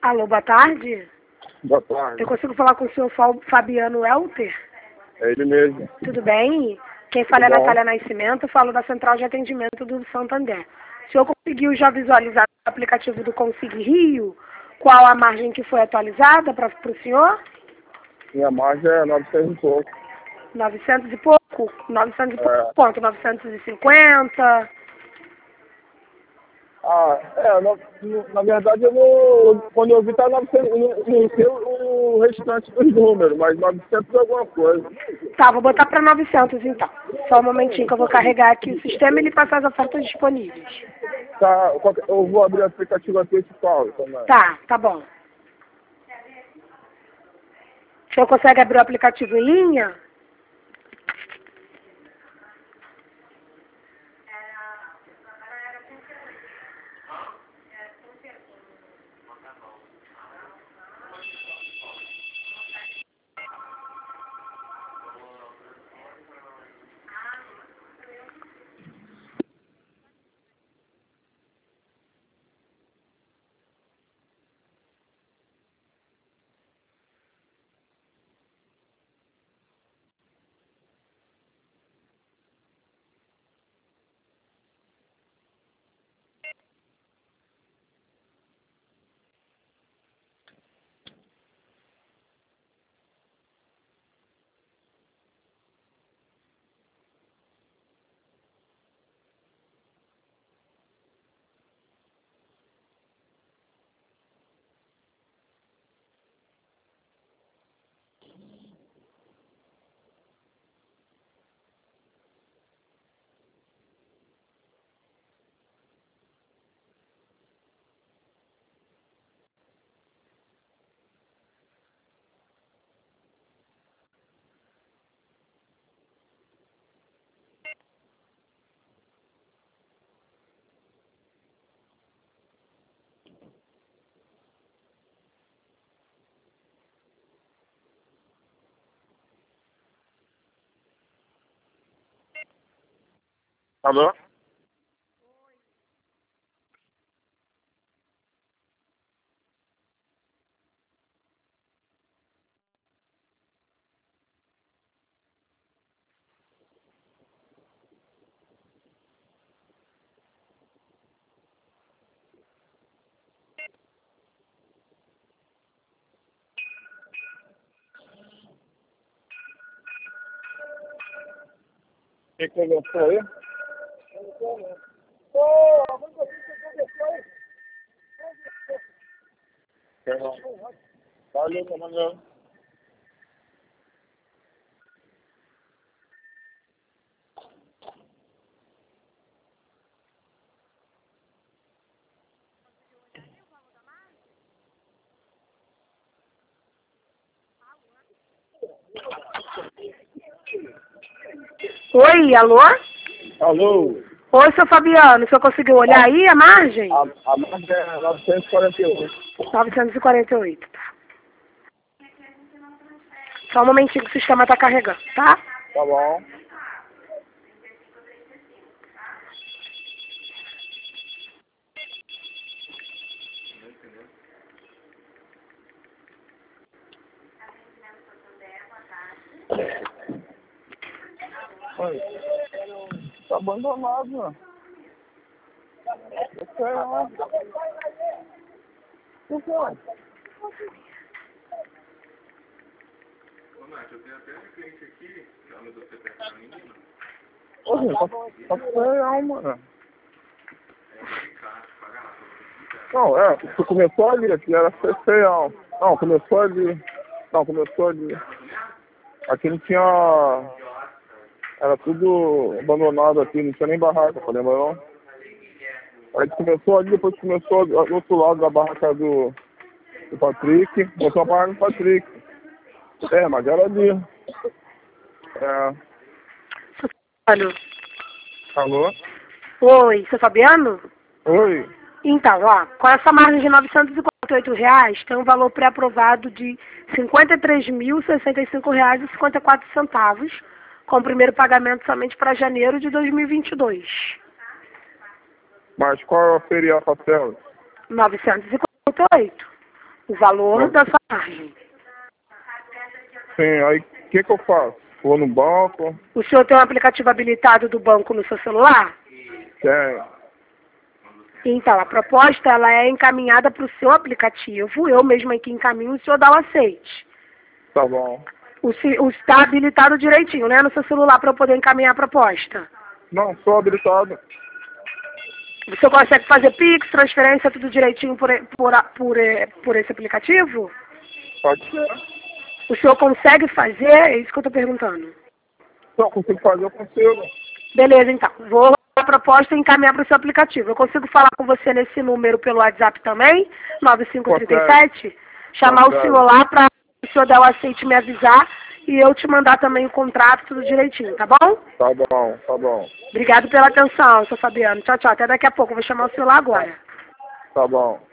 Alô, boa tarde. Boa tarde. Eu consigo falar com o senhor Fabiano Welter? É ele mesmo. Tudo bem? Quem fala é Tudo bom. Natália Nascimento, falo da Central de Atendimento do Santander. O senhor conseguiu já visualizar o aplicativo do Consig Rio? Qual a margem que foi atualizada para o senhor? Minha margem é 900 e pouco. 900 e pouco? 900 e pouco É. quanto? 950? Na verdade, eu não, quando eu vi tá 900, não sei o restante dos números, mas 900 e alguma coisa. Tá, vou botar para 900 então. Só um momentinho que eu vou carregar aqui o sistema e ele passar as ofertas disponíveis. Tá, eu vou abrir o aplicativo aqui e te falo também. Tá bom. O senhor consegue abrir o aplicativo em linha? Alô? Quem conversou aí? Não. Valeu, comandante. Oi, alô? Alô? Oi, seu Fabiano, o senhor conseguiu olhar aí a margem? A margem é 948. 948, tá. Só um momentinho que o sistema tá carregando, tá? Tá bom. Oi. Tá abandonado, mano. Eu sei lá. Por quê? Ô, Nath, eu tenho até um cliente aqui, que é onde você pega a menina. Ô, tá feio, mano. É caro, paga lá. Não, tu começou ali, aqui era feião. Não, começou ali. Não, começou ali. Aqui não tinha... Era tudo abandonado aqui, não tinha nem barraca, tá lembrando? Aí começou ali, depois começou do outro lado da barraca do Patrick. Começou a parar no Patrick. É, mas era ali. É. Alô? Alô? Oi, seu Fabiano? Oi. Então, ó, com essa margem de R$ 948, tem um valor pré-aprovado de R$ 53.065,54, com o primeiro pagamento somente para janeiro de 2022. Mas qual seria a parcela? 948. o valor da sua margem. Sim, aí o que eu faço? Vou no banco? O senhor tem um aplicativo habilitado do banco no seu celular? Tem. Então, a proposta ela é encaminhada para o seu aplicativo. Eu mesma aqui encaminho, o senhor dá o aceite. Tá bom. Está habilitado direitinho, né, no seu celular para eu poder encaminhar a proposta. Não, sou habilitado. O senhor consegue fazer Pix, transferência, tudo direitinho por esse aplicativo? Pode ser. O senhor consegue fazer? É isso que eu estou perguntando. Não, consigo fazer, eu consigo. Beleza, então. Vou a proposta e encaminhar para o seu aplicativo. Eu consigo falar com você nesse número pelo WhatsApp também? 9537? Chamar o senhor lá para o senhor dar o aceite e me avisar e eu te mandar também o contrato, tudo direitinho, tá bom? Tá bom, tá bom. Obrigado pela atenção, seu Fabiano. Tchau, tchau. Até daqui a pouco. Eu vou chamar o senhor lá agora. Tá bom.